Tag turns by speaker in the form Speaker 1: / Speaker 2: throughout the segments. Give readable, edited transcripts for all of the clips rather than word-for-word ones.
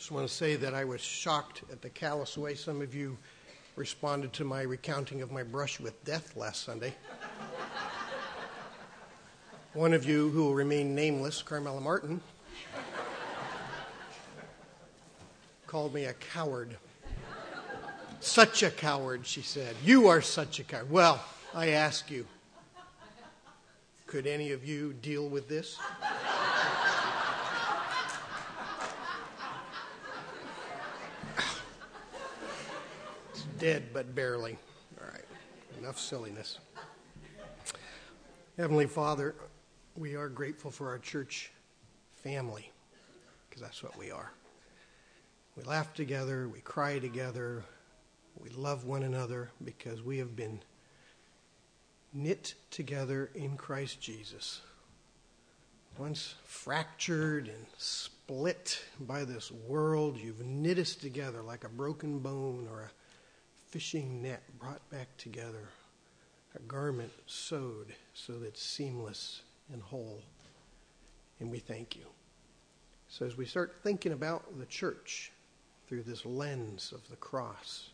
Speaker 1: just want to say that I was shocked at the callous way some of you responded to my recounting of my brush with death last Sunday. One of you, who will remain nameless, Carmela Martin, called me a coward. Such a coward, she said. You are such a coward. Well, I ask you, could any of you deal with this? It's dead, but barely. All right, enough silliness. Heavenly Father, we are grateful for our church family, because that's what we are. We laugh together, we cry together, we love one another because we have been knit together in Christ Jesus. Once fractured and split by this world, you've knit us together like a broken bone or a fishing net brought back together, a garment sewed so that it's seamless and whole. And we thank you. So as we start thinking about the church through this lens of the cross,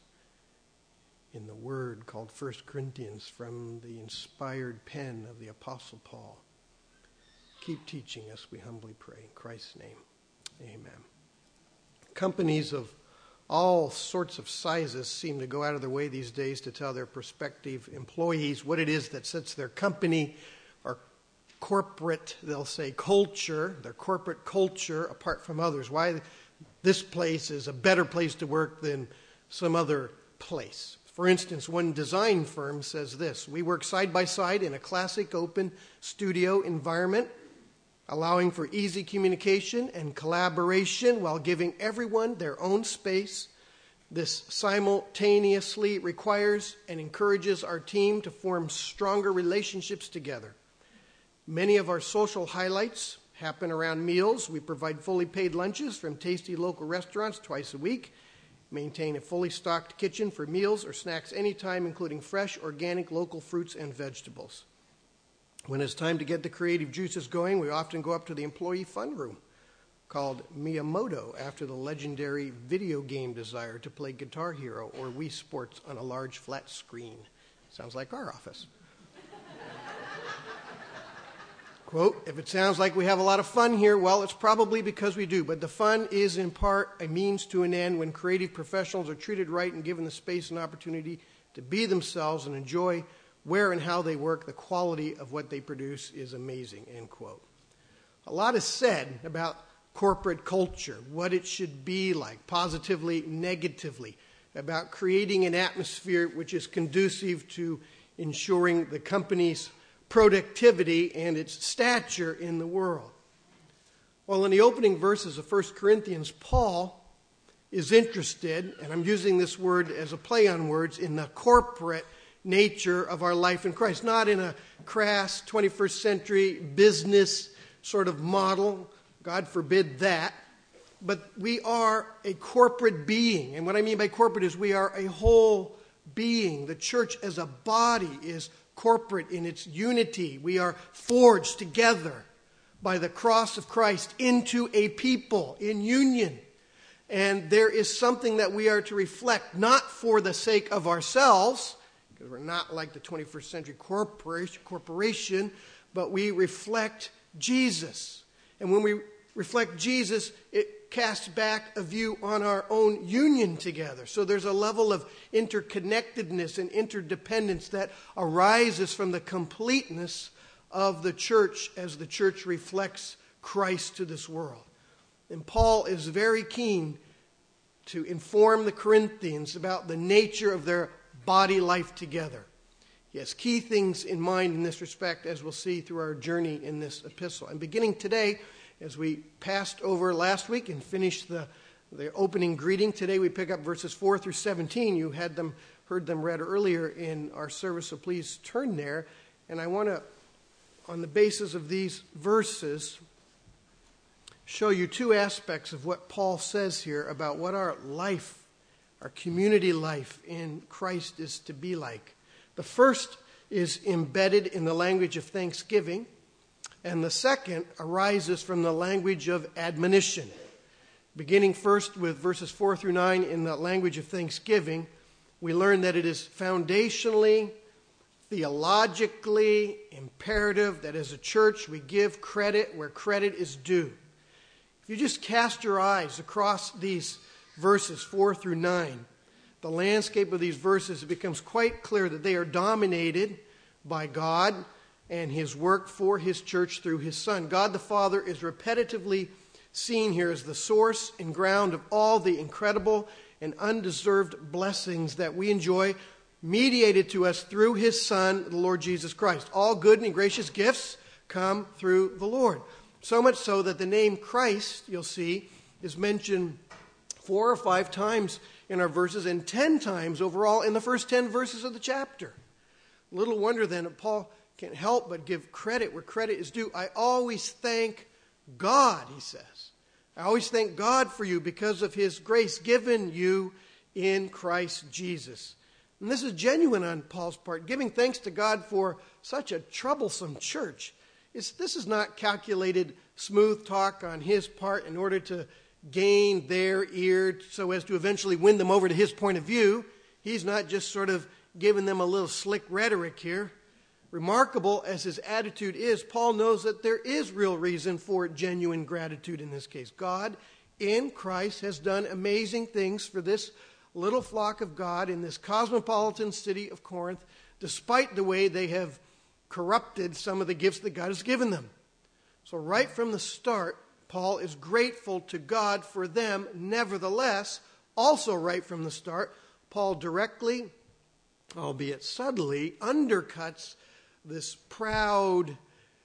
Speaker 1: in the word called 1 Corinthians from the inspired pen of the Apostle Paul, keep teaching us, we humbly pray. In Christ's name, amen. Companies of all sorts of sizes seem to go out of their way these days to tell their prospective employees what it is that sets their company or corporate, they'll say, culture, their corporate culture apart from others. Why this place is a better place to work than some other place. For instance, one design firm says this: we work side by side in a classic open studio environment, allowing for easy communication and collaboration while giving everyone their own space. This simultaneously requires and encourages our team to form stronger relationships together. Many of our social highlights happen around meals. We provide fully paid lunches from tasty local restaurants twice a week, maintain a fully stocked kitchen for meals or snacks anytime, including fresh, organic, local fruits and vegetables. When it's time to get the creative juices going, we often go up to the employee fun room, called Miyamoto, after the legendary video game desire to play Guitar Hero or Wii Sports on a large flat screen. Sounds like our office. Quote, if it sounds like we have a lot of fun here, well, it's probably because we do. But the fun is in part a means to an end when creative professionals are treated right and given the space and opportunity to be themselves and enjoy where and how they work. The quality of what they produce is amazing, end quote. A lot is said about corporate culture, what it should be like, positively, negatively, about creating an atmosphere which is conducive to ensuring the company's productivity and its stature in the world. Well, in the opening verses of 1 Corinthians, Paul is interested, and I'm using this word as a play on words, in the corporate nature of our life in Christ, not in a crass 21st century business sort of model, God forbid that, but we are a corporate being. And what I mean by corporate is we are a whole being. The church as a body is corporate in its unity. We are forged together by the cross of Christ into a people in union. And there is something that we are to reflect, not for the sake of ourselves, because we're not like the 21st century corporation, but we reflect Jesus. And when we reflect Jesus, it casts back a view on our own union together. So there's a level of interconnectedness and interdependence that arises from the completeness of the church as the church reflects Christ to this world. And Paul is very keen to inform the Corinthians about the nature of their body life together. He has key things in mind in this respect, as we'll see through our journey in this epistle. And beginning today, as we passed over last week and finished the opening greeting, today we pick up verses 4 through 17. You heard them read earlier in our service, so please turn there. And I want to, on the basis of these verses, show you two aspects of what Paul says here about what our life, our community life in Christ is to be like. The first is embedded in the language of thanksgiving, and the second arises from the language of admonition. Beginning first with verses 4 through 9 in the language of thanksgiving, we learn that it is foundationally, theologically imperative that as a church we give credit where credit is due. If you just cast your eyes across these verses 4 through 9, the landscape of these verses, it becomes quite clear that they are dominated by God and his work for his church through his Son. God the Father is repetitively seen here as the source and ground of all the incredible and undeserved blessings that we enjoy, mediated to us through his Son, the Lord Jesus Christ. All good and gracious gifts come through the Lord. So much so that the name Christ, you'll see, is mentioned 4 or 5 times in our verses and 10 times overall in the first 10 verses of the chapter. Little wonder then that Paul can't help but give credit where credit is due. I always thank God, he says. I always thank God for you because of his grace given you in Christ Jesus. And this is genuine on Paul's part, giving thanks to God for such a troublesome church. This is not calculated smooth talk on his part in order to gain their ear so as to eventually win them over to his point of view. He's not just sort of giving them a little slick rhetoric here. Remarkable as his attitude is, Paul knows that there is real reason for genuine gratitude in this case. God in Christ has done amazing things for this little flock of God in this cosmopolitan city of Corinth, despite the way they have corrupted some of the gifts that God has given them. So right from the start, Paul is grateful to God for them. Nevertheless, also right from the start, Paul directly, albeit subtly, undercuts this proud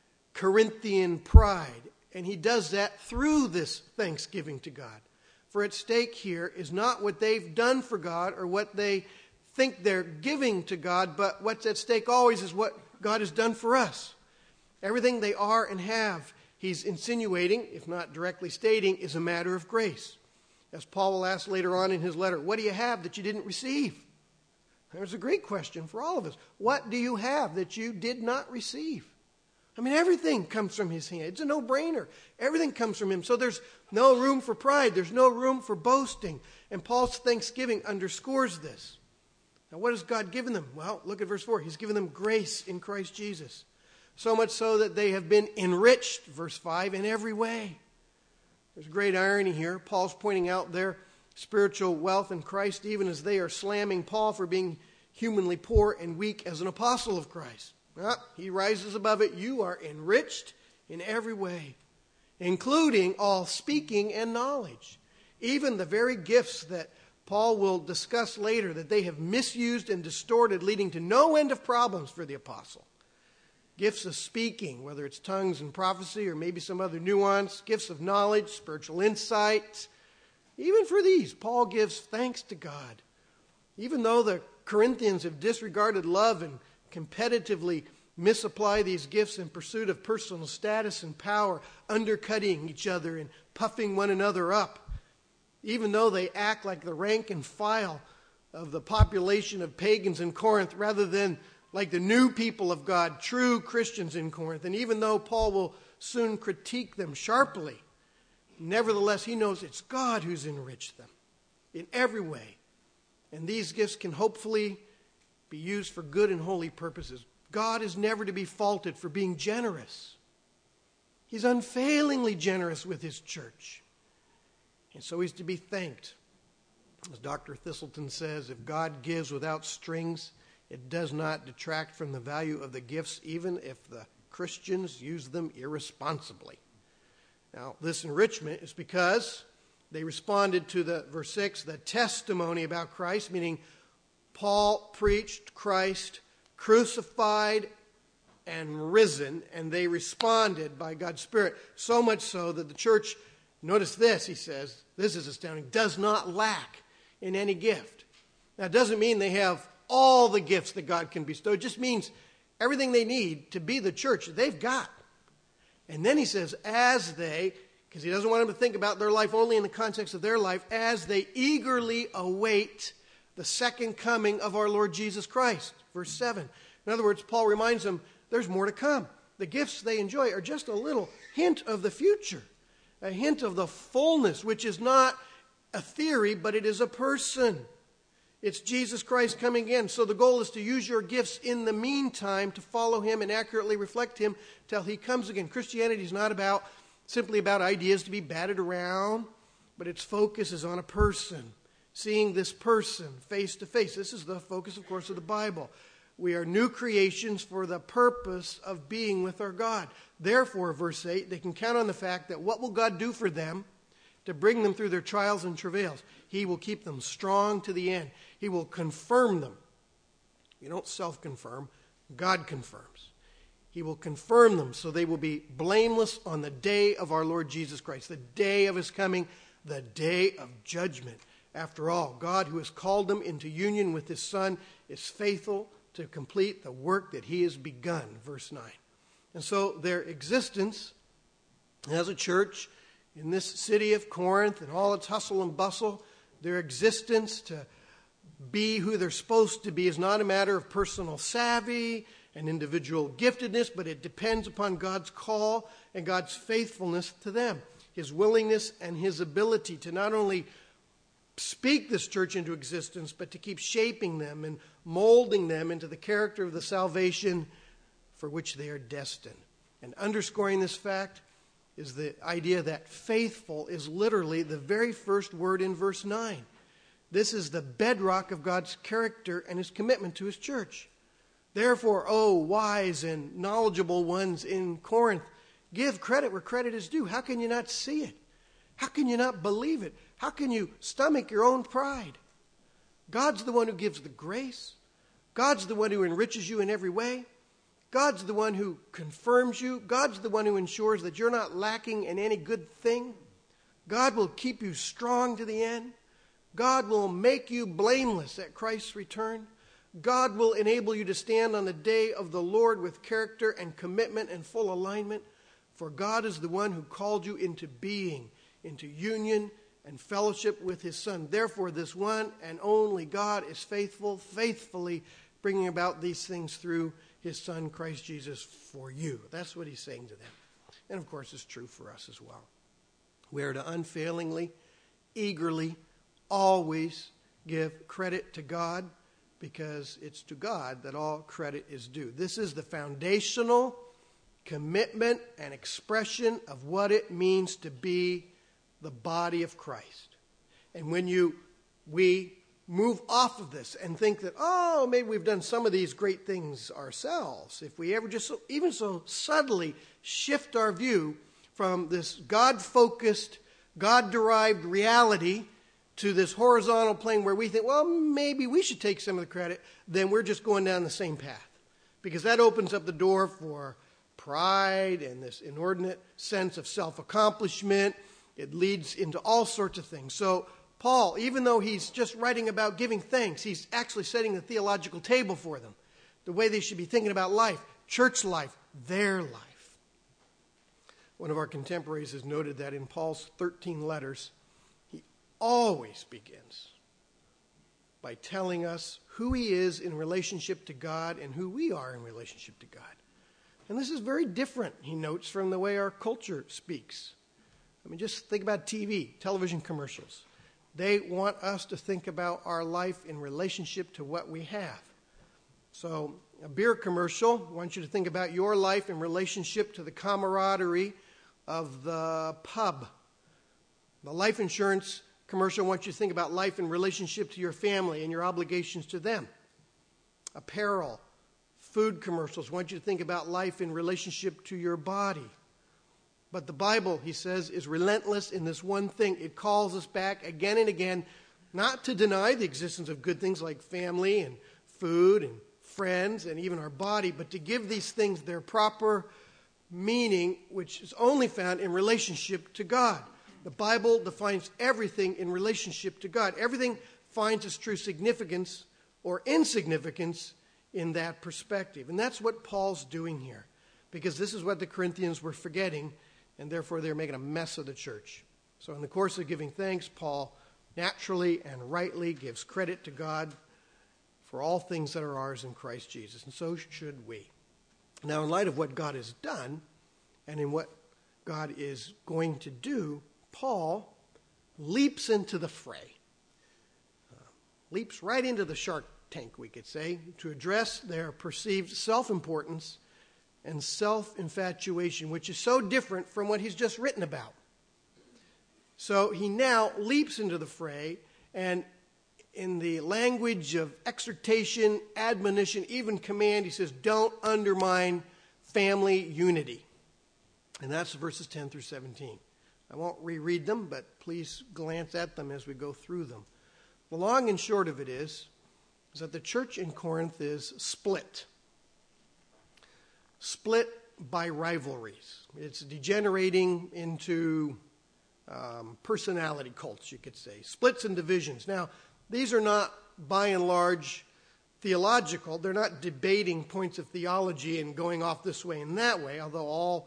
Speaker 1: Corinthian pride. And he does that through this thanksgiving to God. For at stake here is not what they've done for God or what they think they're giving to God, but what's at stake always is what God has done for us. Everything they are and have, he's insinuating, if not directly stating, is a matter of grace. As Paul will ask later on in his letter, what do you have that you didn't receive? There's a great question for all of us. What do you have that you did not receive? I mean, everything comes from his hand. It's a no-brainer. Everything comes from him. So there's no room for pride. There's no room for boasting. And Paul's thanksgiving underscores this. Now, what has God given them? Well, look at verse 4. He's given them grace in Christ Jesus. So much so that they have been enriched, verse 5, in every way. There's great irony here. Paul's pointing out their spiritual wealth in Christ, even as they are slamming Paul for being humanly poor and weak as an apostle of Christ. He rises above it. You are enriched in every way, including all speaking and knowledge. Even the very gifts that Paul will discuss later that they have misused and distorted, leading to no end of problems for the apostle. Gifts of speaking, whether it's tongues and prophecy or maybe some other nuance, gifts of knowledge, spiritual insight. Even for these, Paul gives thanks to God. Even though the Corinthians have disregarded love and competitively misapply these gifts in pursuit of personal status and power, undercutting each other and puffing one another up. Even though they act like the rank and file of the population of pagans in Corinth rather than like the new people of God, true Christians in Corinth. And even though Paul will soon critique them sharply, nevertheless he knows it's God who's enriched them in every way. And these gifts can hopefully be used for good and holy purposes. God is never to be faulted for being generous. He's unfailingly generous with his church. And so he's to be thanked. As Dr. Thistleton says, if God gives without strings, it does not detract from the value of the gifts, even if the Christians use them irresponsibly. Now, this enrichment is because they responded to verse 6, the testimony about Christ, meaning Paul preached Christ crucified and risen, and they responded by God's Spirit, so much so that the church, notice this, he says, this is astounding, does not lack in any gift. Now, it doesn't mean they have all the gifts that God can bestow. It just means everything they need to be the church, they've got. And then he says, as they, because he doesn't want them to think about their life only in the context of their life, as they eagerly await the second coming of our Lord Jesus Christ. Verse 7. In other words, Paul reminds them there's more to come. The gifts they enjoy are just a little hint of the future. a hint of the fullness, which is not a theory, but it is a person. It's Jesus Christ coming in. So the goal is to use your gifts in the meantime to follow him and accurately reflect him till he comes again. Christianity is not simply about ideas to be batted around, but its focus is on a person, seeing this person face to face. This is the focus, of course, of the Bible. We are new creations for the purpose of being with our God. Therefore, verse 8, they can count on the fact that what will God do for them to bring them through their trials and travails? He will keep them strong to the end. He will confirm them. You don't self-confirm. God confirms. He will confirm them so they will be blameless on the day of our Lord Jesus Christ, the day of his coming, the day of judgment. After all, God, who has called them into union with his Son, is faithful to complete the work that he has begun, verse 9. And so their existence as a church in this city of Corinth and all its hustle and bustle, their existence to be who they're supposed to be is not a matter of personal savvy and individual giftedness, but it depends upon God's call and God's faithfulness to them, his willingness and his ability to not only speak this church into existence, but to keep shaping them and molding them into the character of the salvation for which they are destined. And underscoring this fact is the idea that faithful is literally the very first word in verse 9. This is the bedrock of God's character and his commitment to his church. Therefore, O wise and knowledgeable ones in Corinth, give credit where credit is due. How can you not see it? How can you not believe it? How can you stomach your own pride? God's the one who gives the grace. God's the one who enriches you in every way. God's the one who confirms you. God's the one who ensures that you're not lacking in any good thing. God will keep you strong to the end. God will make you blameless at Christ's return. God will enable you to stand on the day of the Lord with character and commitment and full alignment. For God is the one who called you into being, into union and fellowship with his Son. Therefore, this one and only God is faithful, faithfully bringing about these things through his Son, Christ Jesus, for you. That's what he's saying to them. And of course, it's true for us as well. We are to unfailingly, eagerly, always give credit to God, because it's to God that all credit is due. This is the foundational commitment and expression of what it means to be the body of Christ. And when we move off of this and think that, oh, maybe we've done some of these great things ourselves, if we ever just even so subtly shift our view from this God-focused, God-derived reality to this horizontal plane where we think, well, maybe we should take some of the credit, then we're just going down the same path. Because that opens up the door for pride and this inordinate sense of self-accomplishment. It leads into all sorts of things. So Paul, even though he's just writing about giving thanks, he's actually setting the theological table for them, the way they should be thinking about life, church life, their life. One of our contemporaries has noted that in Paul's 13 letters, he always begins by telling us who he is in relationship to God and who we are in relationship to God. And this is very different, he notes, from the way our culture speaks. I mean, just think about television commercials. They want us to think about our life in relationship to what we have. So a beer commercial wants you to think about your life in relationship to the camaraderie of the pub. The life insurance commercial wants you to think about life in relationship to your family and your obligations to them. Apparel, food commercials want you to think about life in relationship to your body. But the Bible, he says, is relentless in this one thing. It calls us back again and again, not to deny the existence of good things like family and food and friends and even our body, but to give these things their proper meaning, which is only found in relationship to God. The Bible defines everything in relationship to God. Everything finds its true significance or insignificance in that perspective. And that's what Paul's doing here, because this is what the Corinthians were forgetting, and therefore they're making a mess of the church. So in the course of giving thanks, Paul naturally and rightly gives credit to God for all things that are ours in Christ Jesus, and so should we. Now, in light of what God has done, and in what God is going to do, Paul leaps into the fray. Leaps right into the shark tank, we could say, to address their perceived self-importance and self-infatuation, which is so different from what he's just written about. So he now leaps into the fray, and in the language of exhortation, admonition, even command, he says, don't undermine family unity. And that's verses 10 through 17. I won't reread them, but please glance at them as we go through them. The long and short of it is that the church in Corinth is split. Split by rivalries. It's degenerating into personality cults, you could say. Splits and divisions. Now, these are not, by and large, theological. They're not debating points of theology and going off this way and that way, although all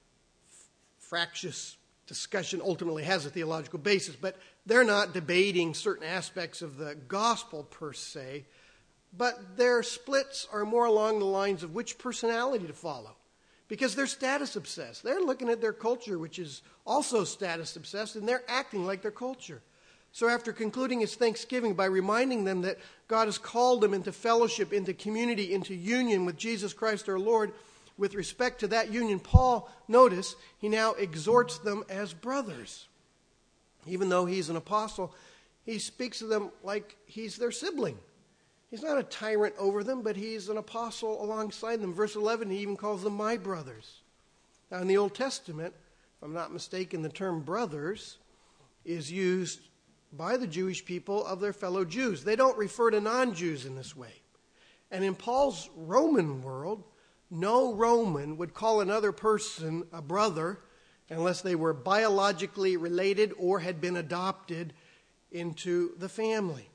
Speaker 1: fractious discussion ultimately has a theological basis. But they're not debating certain aspects of the gospel per se. But their splits are more along the lines of which personality to follow. Because they're status obsessed. They're looking at their culture, which is also status obsessed, and they're acting like their culture. So after concluding his thanksgiving by reminding them that God has called them into fellowship, into community, into union with Jesus Christ our Lord, with respect to that union, Paul, notice, he now exhorts them as brothers. Even though he's an apostle, he speaks to them like he's their sibling. He's not a tyrant over them, but he's an apostle alongside them. Verse 11, he even calls them my brothers. Now, in the Old Testament, if I'm not mistaken, the term brothers is used by the Jewish people of their fellow Jews. They don't refer to non-Jews in this way. And in Paul's Roman world, no Roman would call another person a brother unless they were biologically related or had been adopted into the family.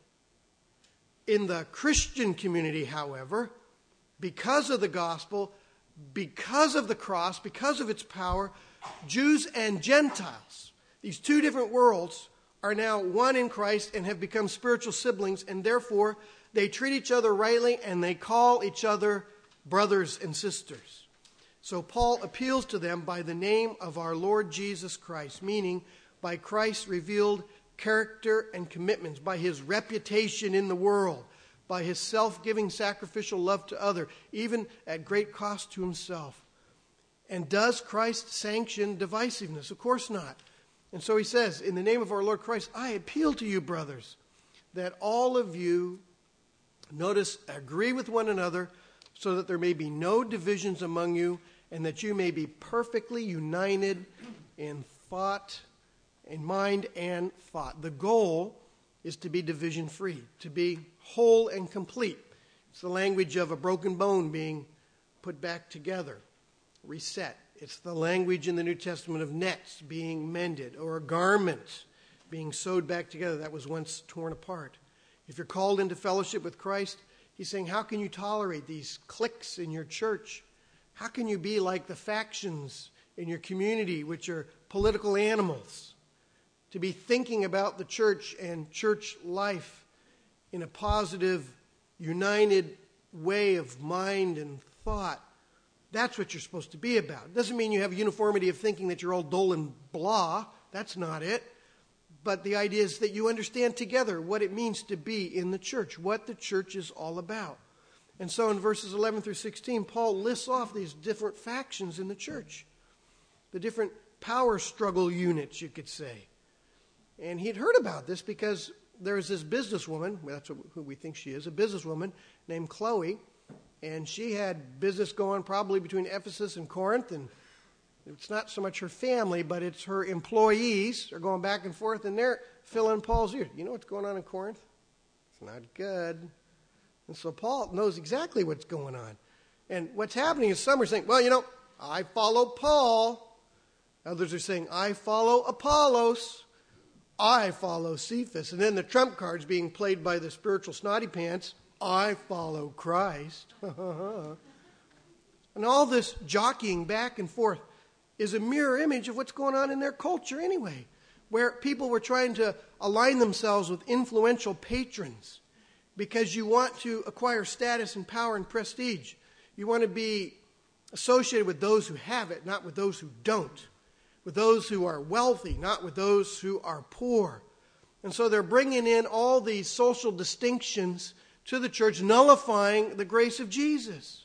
Speaker 1: In the Christian community, however, because of the gospel, because of the cross, because of its power, Jews and Gentiles, these two different worlds, are now one in Christ and have become spiritual siblings, and therefore they treat each other rightly and they call each other brothers and sisters. So Paul appeals to them by the name of our Lord Jesus Christ, meaning by Christ's revealed character and commitments, by his reputation in the world, by his self-giving sacrificial love to others, even at great cost to himself. And does Christ sanction divisiveness? Of course not. And so he says, in the name of our Lord Christ, I appeal to you, brothers, that all of you, notice, agree with one another, so that there may be no divisions among you, and that you may be perfectly united in thought, in mind and thought. The goal is to be division-free, to be whole and complete. It's the language of a broken bone being put back together, reset. It's the language in the New Testament of nets being mended, or a garment being sewed back together that was once torn apart. If you're called into fellowship with Christ, he's saying, how can you tolerate these cliques in your church? How can you be like the factions in your community, which are political animals? To be thinking about the church and church life in a positive, united way of mind and thought. That's what you're supposed to be about. It doesn't mean you have a uniformity of thinking that you're all dull and blah. That's not it. But the idea is that you understand together what it means to be in the church, what the church is all about. And so in verses 11 through 16, Paul lists off these different factions in the church, the different power struggle units, you could say. And he'd heard about this because there's this businesswoman, that's who we think she is, a businesswoman named Chloe, and she had business going probably between Ephesus and Corinth, and it's not so much her family, but it's her employees are going back and forth, and they're filling Paul's ears. You know what's going on in Corinth? It's not good. And so Paul knows exactly what's going on. And what's happening is some are saying, well, I follow Paul. Others are saying, I follow Apollos. I follow Cephas. And then the trump card's being played by the spiritual snotty pants. I follow Christ. And all this jockeying back and forth is a mirror image of what's going on in their culture anyway, where people were trying to align themselves with influential patrons because you want to acquire status and power and prestige. You want to be associated with those who have it, not with those who don't. with those who are wealthy, not with those who are poor. And so they're bringing in all these social distinctions to the church, nullifying the grace of Jesus.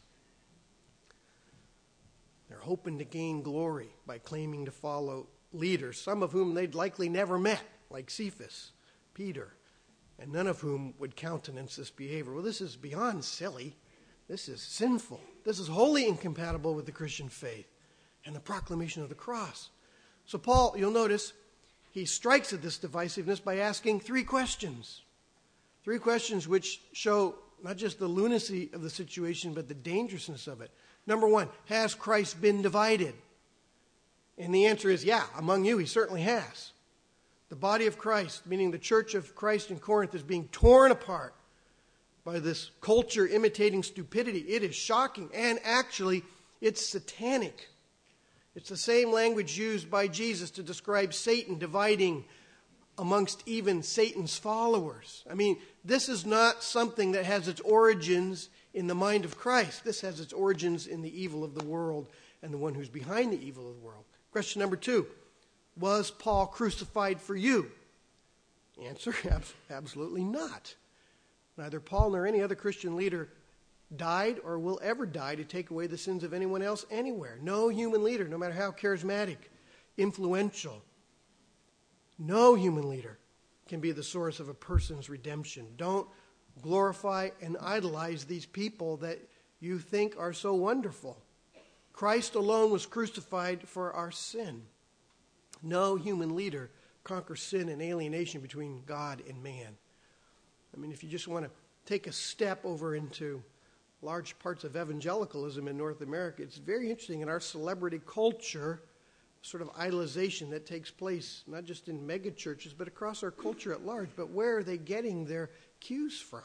Speaker 1: They're hoping to gain glory by claiming to follow leaders, some of whom they'd likely never met, like Cephas, Peter, and none of whom would countenance this behavior. Well, this is beyond silly. This is sinful. This is wholly incompatible with the Christian faith and the proclamation of the cross. So Paul, you'll notice, he strikes at this divisiveness by asking three questions. Three questions which show not just the lunacy of the situation, but the dangerousness of it. Number one, has Christ been divided? And the answer is, yeah, among you he certainly has. The body of Christ, meaning the church of Christ in Corinth, is being torn apart by this culture imitating stupidity. It is shocking, and actually, it's satanic. It's the same language used by Jesus to describe Satan dividing amongst even Satan's followers. I mean, this is not something that has its origins in the mind of Christ. This has its origins in the evil of the world and the one who's behind the evil of the world. Question number two, was Paul crucified for you? Answer, absolutely not. Neither Paul nor any other Christian leader died or will ever die to take away the sins of anyone else anywhere. No human leader, no matter how charismatic, influential, no human leader can be the source of a person's redemption. Don't glorify and idolize these people that you think are so wonderful. Christ alone was crucified for our sin. No human leader conquers sin and alienation between God and man. I mean, if you just want to take a step over into large parts of evangelicalism in North America, it's very interesting in our celebrity culture, sort of idolization that takes place, not just in mega churches, but across our culture at large. But where are they getting their cues from?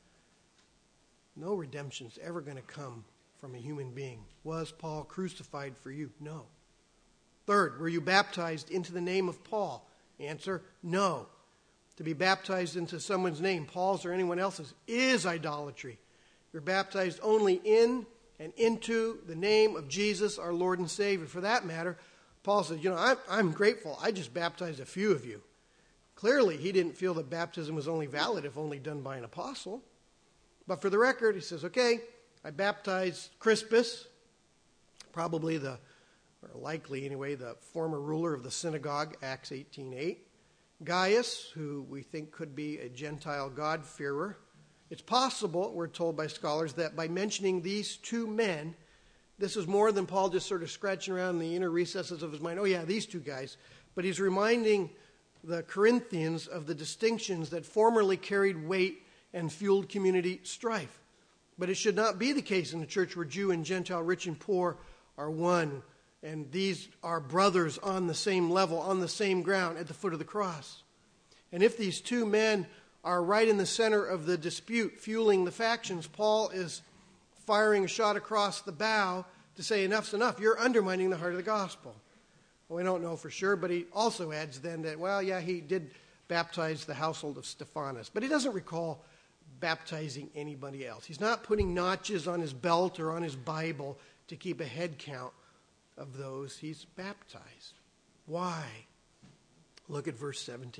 Speaker 1: No redemption is ever going to come from a human being. Was Paul crucified for you? No. Third, were you baptized into the name of Paul? Answer, no. To be baptized into someone's name, Paul's or anyone else's, is idolatry. You're baptized only in and into the name of Jesus, our Lord and Savior. For that matter, Paul said, I'm grateful. I just baptized a few of you. Clearly, he didn't feel that baptism was only valid if only done by an apostle. But for the record, he says, okay, I baptized Crispus, probably likely anyway, the former ruler of the synagogue, Acts 18:8. Gaius, who we think could be a Gentile God-fearer. It's possible, we're told by scholars, that by mentioning these two men, this is more than Paul just sort of scratching around in the inner recesses of his mind. Oh yeah, these two guys. But he's reminding the Corinthians of the distinctions that formerly carried weight and fueled community strife. But it should not be the case in the church where Jew and Gentile, rich and poor, are one. And these are brothers on the same level, on the same ground, at the foot of the cross. And if these two men are right in the center of the dispute, fueling the factions, Paul is firing a shot across the bow to say, enough's enough. You're undermining the heart of the gospel. Well, we don't know for sure, but he also adds then that, well, yeah, he did baptize the household of Stephanas. But he doesn't recall baptizing anybody else. He's not putting notches on his belt or on his Bible to keep a head count of those he's baptized. Why? Look at verse 17.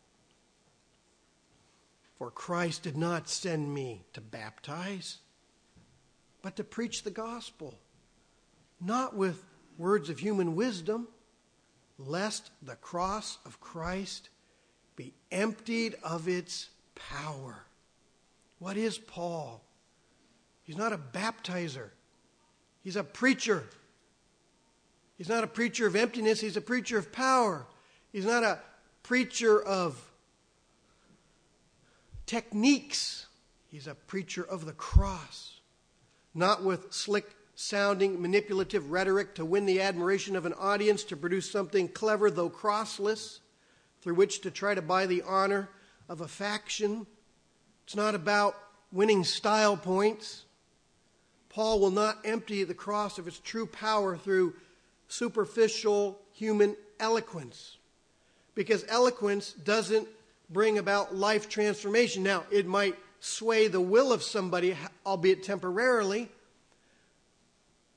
Speaker 1: For Christ did not send me to baptize, but to preach the gospel, not with words of human wisdom, lest the cross of Christ be emptied of its power. What is Paul? He's not a baptizer. He's a preacher. He's not a preacher of emptiness. He's a preacher of power. He's not a preacher of techniques. He's a preacher of the cross. Not with slick-sounding, manipulative rhetoric to win the admiration of an audience, to produce something clever, though crossless, through which to try to buy the honor of a faction. It's not about winning style points. Paul will not empty the cross of its true power through superficial human eloquence, because eloquence doesn't bring about life transformation. Now, it might sway the will of somebody, albeit temporarily,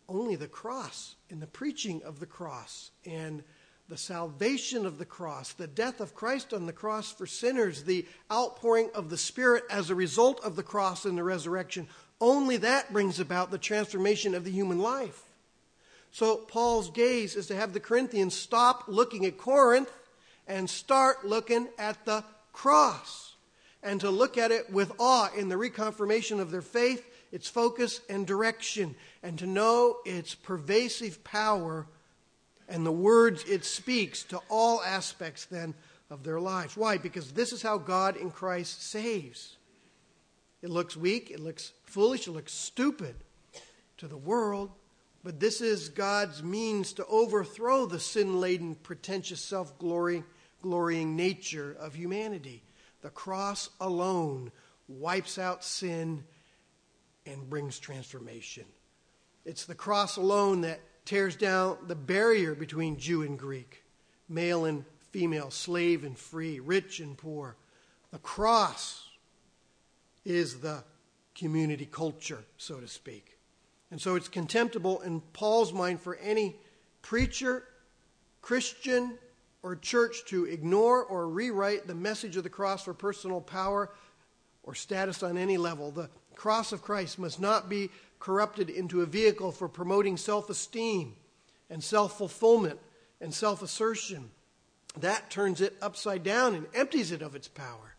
Speaker 1: only the cross and the preaching of the cross and the salvation of the cross, the death of Christ on the cross for sinners, the outpouring of the Spirit as a result of the cross and the resurrection, only that brings about the transformation of the human life. So Paul's gaze is to have the Corinthians stop looking at Corinth and start looking at the cross, and to look at it with awe in the reconfirmation of their faith, its focus and direction, and to know its pervasive power and the words it speaks to all aspects then of their lives. Why? Because this is how God in Christ saves. It looks weak, it looks foolish, it looks stupid to the world, but this is God's means to overthrow the sin-laden, pretentious, self-glorying nature of humanity. The cross alone wipes out sin and brings transformation. It's the cross alone that tears down the barrier between Jew and Greek, male and female, slave and free, rich and poor. The cross is the community culture, so to speak. And so it's contemptible in Paul's mind for any preacher, Christian, or church to ignore or rewrite the message of the cross for personal power or status on any level. The cross of Christ must not be corrupted into a vehicle for promoting self-esteem and self-fulfillment and self-assertion. That turns it upside down and empties it of its power.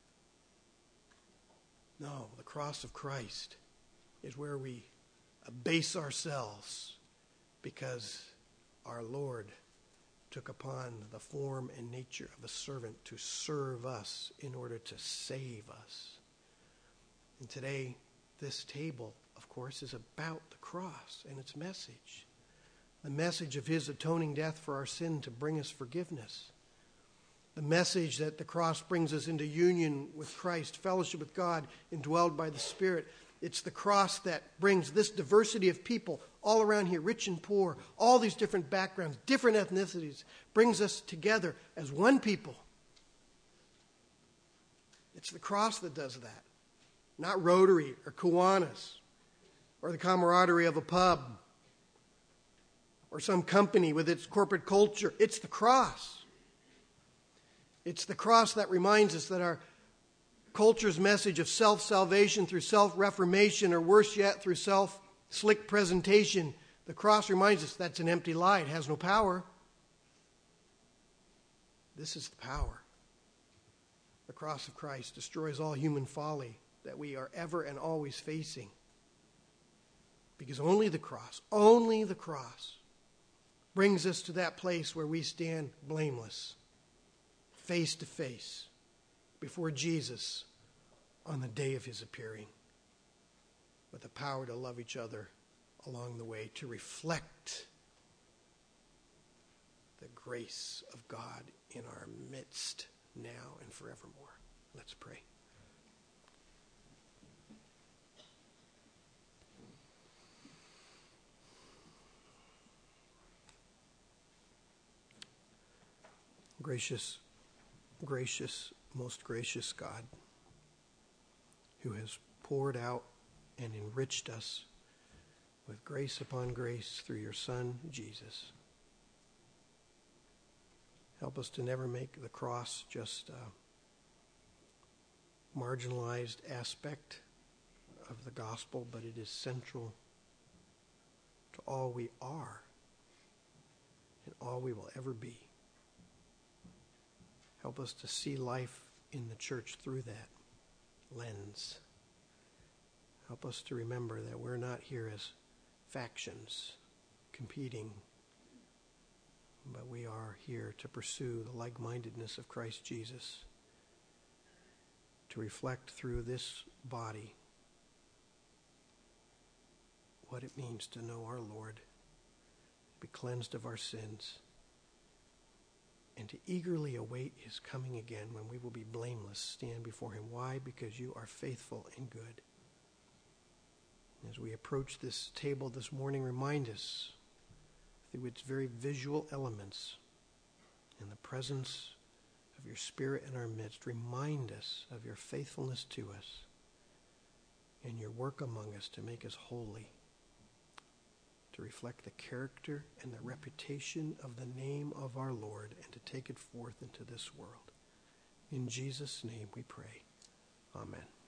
Speaker 1: No, the cross of Christ is where we abase ourselves because our Lord took upon the form and nature of a servant to serve us in order to save us. And today, this table, of course, is about the cross and its message. The message of his atoning death for our sin to bring us forgiveness. The message that the cross brings us into union with Christ, fellowship with God, indwelled by the Spirit. It's the cross that brings this diversity of people all around here, rich and poor, all these different backgrounds, different ethnicities, brings us together as one people. It's the cross that does that, not Rotary or Kiwanis or the camaraderie of a pub or some company with its corporate culture. It's the cross. It's the cross that reminds us that our culture's message of self-salvation through self-reformation, or worse yet, through self-slick presentation, the cross reminds us that's an empty lie. It has no power. This is the power. The cross of Christ destroys all human folly that we are ever and always facing. Because only the cross brings us to that place where we stand blameless, face to face, before Jesus on the day of his appearing, with the power to love each other along the way, to reflect the grace of God in our midst now and forevermore. Let's pray. Gracious, most gracious God, who has poured out and enriched us with grace upon grace through your Son, Jesus. Help us to never make the cross just a marginalized aspect of the gospel, but it is central to all we are and all we will ever be. Help us to see life in the church through that lens. Help us to remember that we're not here as factions competing, but we are here to pursue the like-mindedness of Christ Jesus, to reflect through this body what it means to know our Lord, be cleansed of our sins, and to eagerly await his coming again when we will be blameless, stand before him. Why? Because you are faithful and good. As we approach this table this morning, remind us through its very visual elements and the presence of your Spirit in our midst, remind us of your faithfulness to us and your work among us to make us holy, to reflect the character and the reputation of the name of our Lord and to take it forth into this world. In Jesus' name we pray. Amen.